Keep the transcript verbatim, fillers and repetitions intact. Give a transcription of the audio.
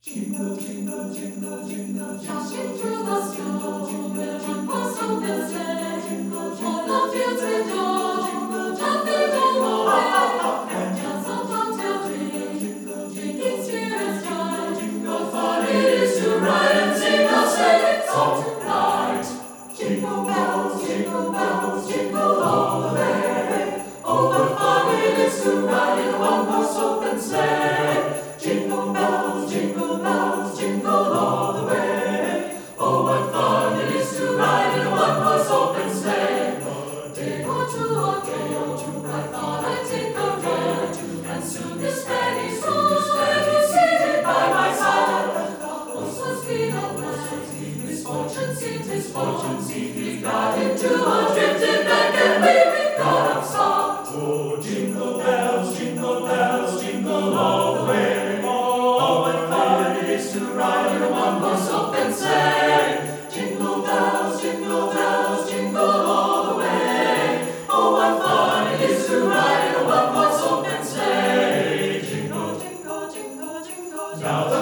Jingle, jingle, jingle, jingle, dashing through the snow, one horse open sleigh, o'er the fields we go, jumping all the way, and bells on bobtail ring, making spirits bright. What fun it is to ride and sing a sleighing song tonight! Jingle bells, jingle bells, jingle all the way. Oh, what fun it is to ride in a one-horse open sleigh! Jingle bells, jingle bells, jingle all the way. Oh, what fun it is to ride in a one-horse open sleigh. A day or two, a day or two, I thought I'd take a ride, and soon this Fanny's home, seated by my side. The horse was being a blessing, misfortune seemed misfortune seemed. We got into a drifted bank and we got upside. Oh, jingle bells, jingle bells, jingle all the way. To ride in a one-horse open sleigh. Jingle bells, jingle bells, jingle all the way. Oh, what fun it is to ride in a one-horse open sleigh. Jingle, jingle, jingle, jingle, jingle.